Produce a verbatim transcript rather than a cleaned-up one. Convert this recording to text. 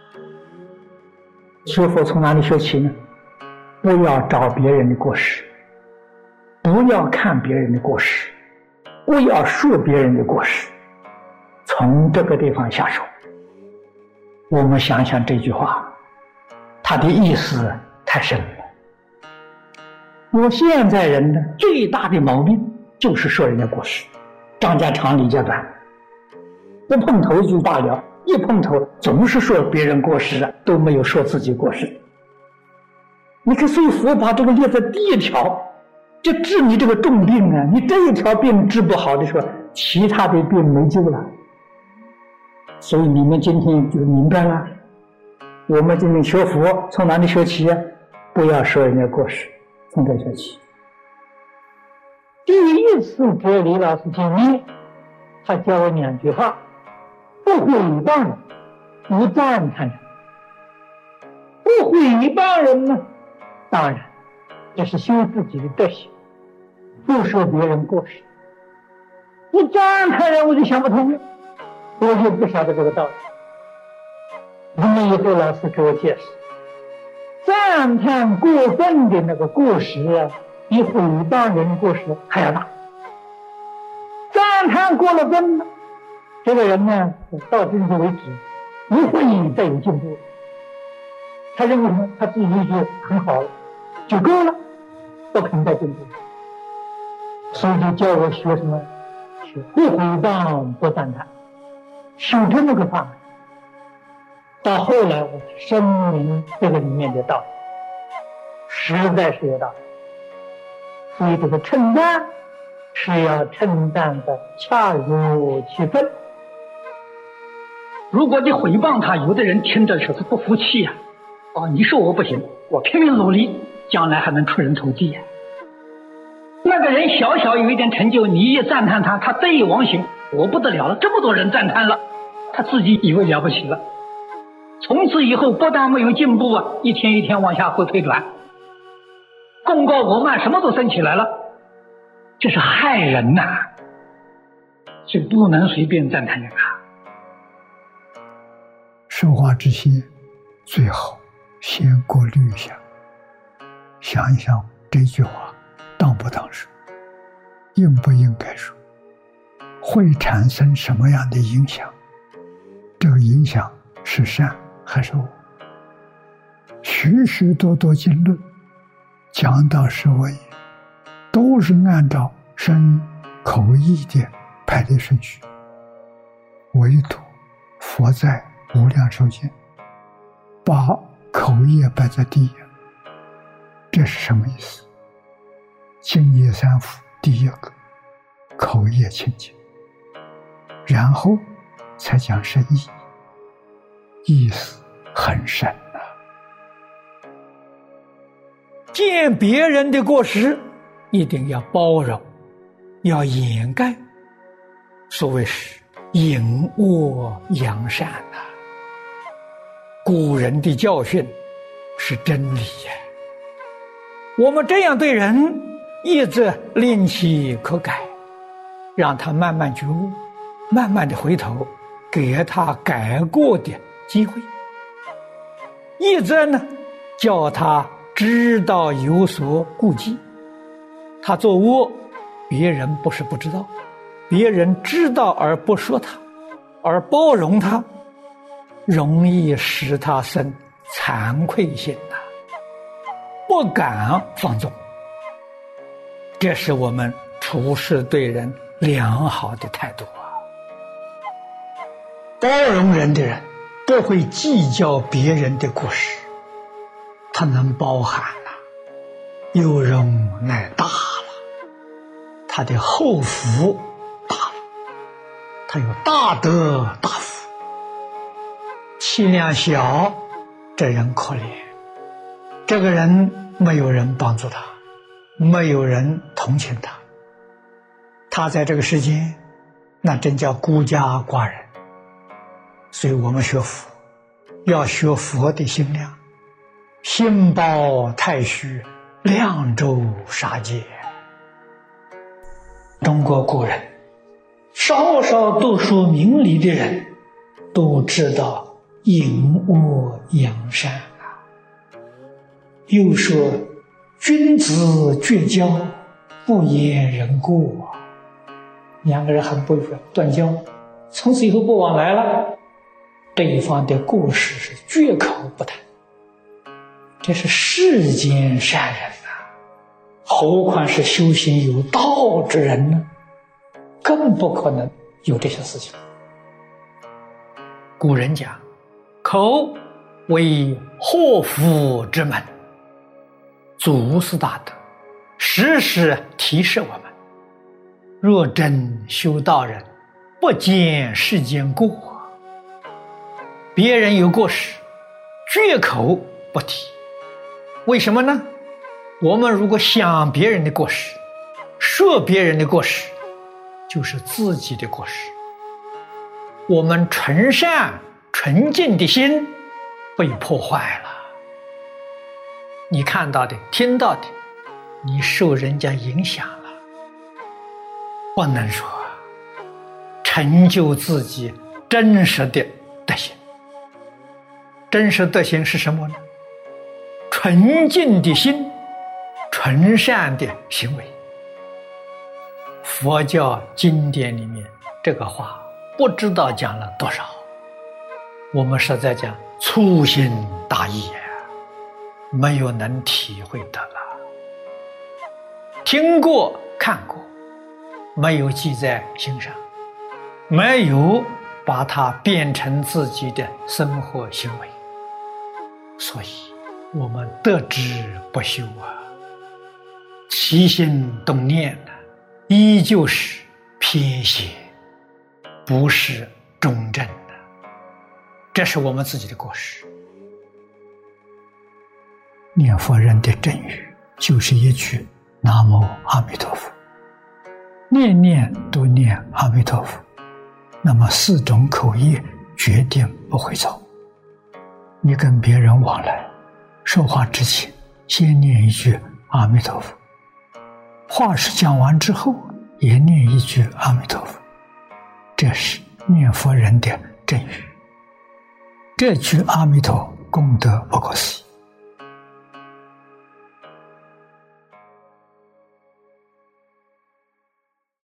学佛从哪里学起呢？不要找别人的过失，不要看别人的过失，不要说别人的过失，从这个地方下手。我们想想这句话，它的意思太深了。我现在人呢，最大的毛病就是说人家过失，张家长李家短，不碰头就罢了，一碰头总是说别人过失啊，都没有说自己过失。你看，所以佛把这个列在第一条，就治你这个重病啊，你这一条病治不好的时候，其他的病没救了。所以你们今天就明白了，我们今天学佛从哪里学起啊？不要说人家过失，从这学起。第一次跟李老师见面，他教我两句话：不诽谤人，不赞叹人。不诽谤人呢，当然这是修自己的德行，不说别人过失。不赞叹人，我就想不通了，我就不晓得这个道理。那么以后老师给我解释，赞叹过分的那个过失啊，比诽谤人的过失还要大。赞叹过了分了，这个人呢，到这个为止不会再有进步。他认为他自己就很好了，就够了，不肯再进步。所以就教我学什么？学不诽谤，不赞叹，修这么个法门。到后来我深明这个里面的道理，实在是有道理。所以这个称赞是要称赞的恰如其分。如果你诽谤他，有的人听着就是不服气呀、啊，哦，你说我不行，我拼命努力，将来还能出人头地呀、啊。那个人小小有一点成就，你一赞叹他，他得意忘形，我不得了了，这么多人赞叹了，他自己以为了不起了。从此以后不但没有进步啊，一天一天往下会退转，功高我慢，什么都升起来了，这是害人呐、啊，所以不能随便赞叹人啊。 说话之前，最好先过滤一下，想一想这句话当不当说，应不应该说，会产生什么样的影响？这个影响是善还是恶？许许多多经论讲到是为，都是按照身口意的排列顺序，唯独佛在无量寿经把口业摆在第一，这是什么意思？净业三福第一个口业清净，然后才讲深意，意思很深啊。见别人的过失，一定要包容，要掩盖，所谓是隐恶扬善啊。古人的教训是真理呀、啊。我们这样对人，一直令其可改，让他慢慢觉悟，慢慢的回头，给他改过的机会。一直呢，叫他知道有所顾忌。他做恶，别人不是不知道，别人知道而不说他，而包容他，容易使他生惭愧心呐、啊，不敢放纵。这是我们处事对人良好的态度啊。包容人的人不会计较别人的过失，他能包含了、啊，有容乃大了，他的厚福大了，他有大德大福。气量小，这人可怜，这个人没有人帮助他，没有人同情他，他在这个世间那真叫孤家寡人。所以我们学佛要学佛的心量，心包太虚，量周杀戒。中国古人少少读书明理的人都知道隐恶扬善啊。又说君子绝交，不言人过。两个人很不愉快，断交，从此以后不往来了，对方的过失是绝口不谈。这是世间善人啊，何况是修行有道之人呢？更不可能有这些事情。 古人讲，口为祸福之门，祖师大德时时提示我们，若真修道人，不见世间过。别人有过失，绝口不提。为什么呢？我们如果想别人的过失，说别人的过失，就是自己的过失。我们纯善纯净的心被破坏了。你看到的听到的，你受人家影响了。不能说成就自己真实的德行。真实德行是什么呢？纯净的心，纯善的行为。佛教经典里面这个话不知道讲了多少，我们实在讲粗心大意，没有能体会的了。听过看过，没有记在心上，没有把它变成自己的生活行为，所以我们得之不修啊，起心动念呢，依旧是偏邪，不是中正的，这是我们自己的过失。 念佛人的正语就是一句南无阿弥陀佛，念念都念阿弥陀佛，那么四种口业决定不会走。你跟别人往来说话之前，先念一句阿弥陀佛，话是讲完之后也念一句阿弥陀佛，这是念佛人的正语。这句阿弥陀功德不可思议。